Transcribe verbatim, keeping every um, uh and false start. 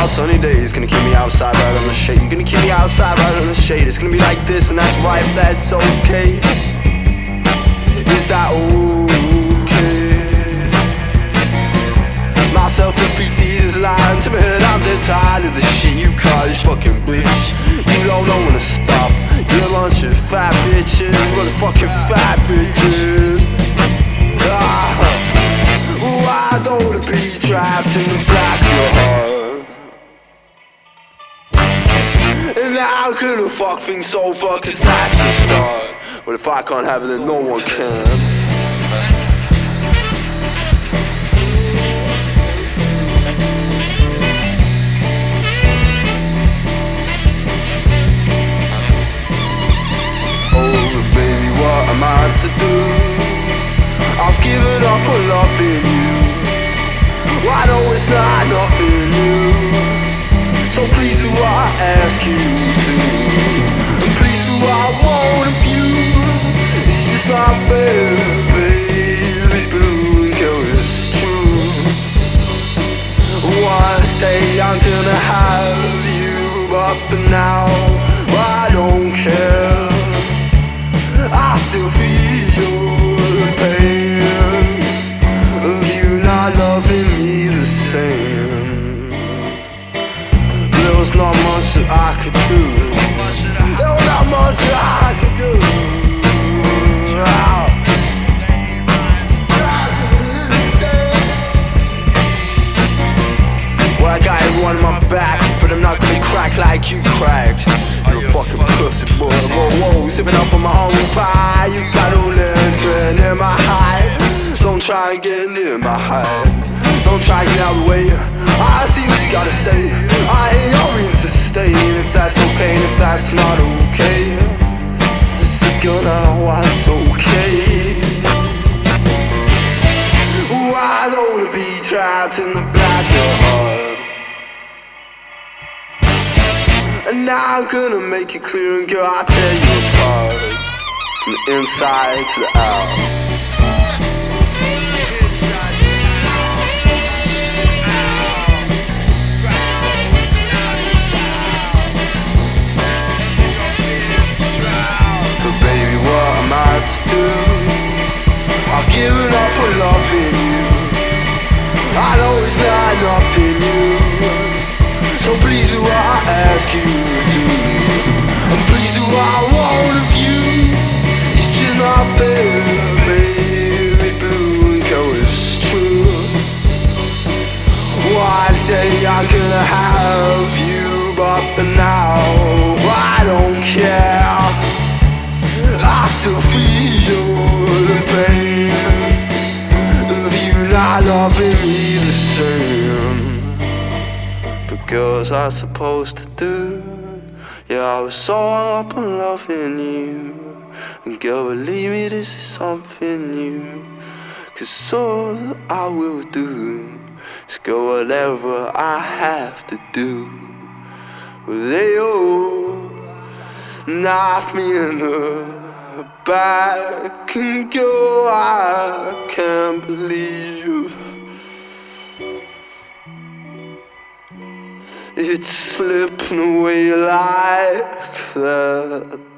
hot sunny days, gonna keep me outside right on the shade. You're gonna keep me outside right on the shade. It's gonna be like this, and that's right, that's okay. Is that okay? Myself and P T is lying to me, and I'm dead tired of the shit you call this fucking bitch. You don't know when to stop. You're a bunch of fat bitches, motherfucking fat bitches. Ah, why don't it be trapped in the black of your heart? And how could I fuck things over, cause that's a start. But if I can't have it, then no one can. To do, I've given up on loving you. Why don't it's not nothing new? So please do I ask you to, and please do I want of you. It's just not fair, baby blue and girl, it's true. One day I'm gonna have you, but for now I don't care. I still feel the pain of you not loving me the same. There was not much that I could do. There was not much that I could do. Well, I got everyone in my back, but I'm not gonna crack like you cracked. You're a fucking pussy boy. Whoa, whoa, sipping up on my humble pie. You got no legs, man, in my height. Don't try and get near my height. Don't try and get out of the way. I see what you gotta say. I ain't your to stay. And if that's okay, and if that's not okay, so gonna what's okay. Why don't it be trapped in the black of your heart? And now I'm gonna make it clear, and girl, I'll tear you apart from the inside to the out. But baby, what am I to do? I've given up on loving you. I know it's not nothing new. So please do I ask you to, and please do I want of you. It's just not fair, baby blue and girl, it's true. One day I'm gonna have you, but for now I don't care. I still feel the pain of you not loving me the same. Girls are supposed to do. Yeah, I was so up on loving you. And girl, believe me, this is something new. Cause all that I will do is go whatever I have to do. Well, they all knife me in the back, and girl, I can't believe it's slipping away like that.